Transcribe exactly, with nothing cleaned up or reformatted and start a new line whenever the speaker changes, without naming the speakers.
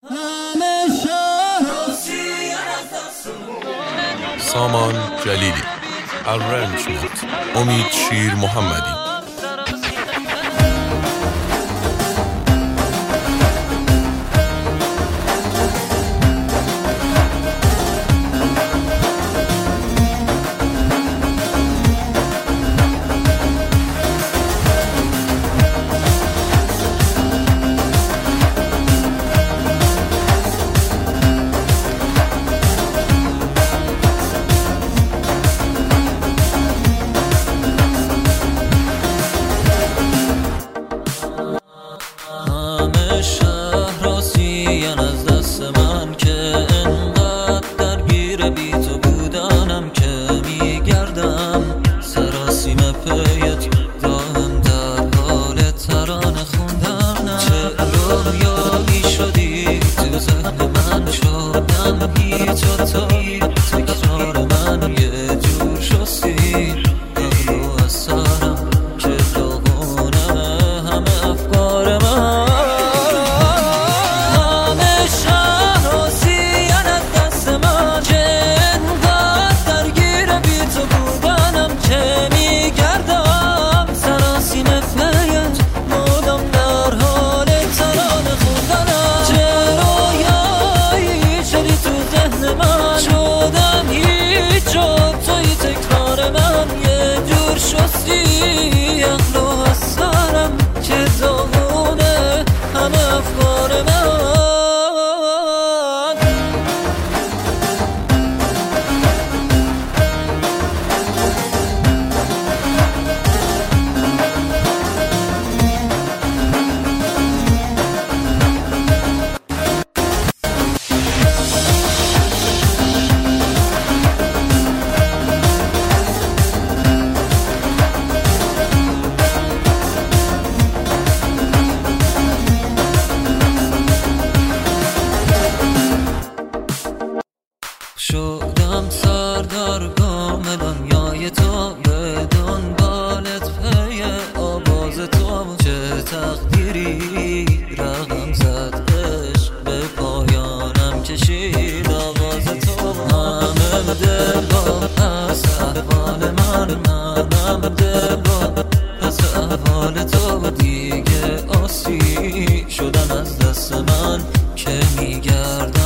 سامان جلیلی، arrangement امید شیر محمدی.
شدم سردار گام دنیای تو، به دنبالت پی آواز تو. چه تقدیری رقم زد عشق به پایانم کشید آواز تو. همه دلها پس احوال من، منم دلها پس احوال تو. دیگه آسی شدن از دست من که میگرد